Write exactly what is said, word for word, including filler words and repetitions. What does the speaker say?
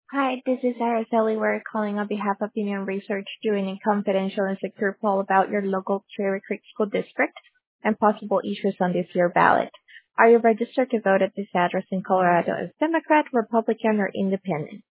Hi, this is Araceli. We're calling on behalf of Union Research doing a confidential and secure poll about your local Cherry Creek School District and possible issues on this year's ballot. Are you registered to vote at this address in Colorado as Democrat, Republican, or Independent?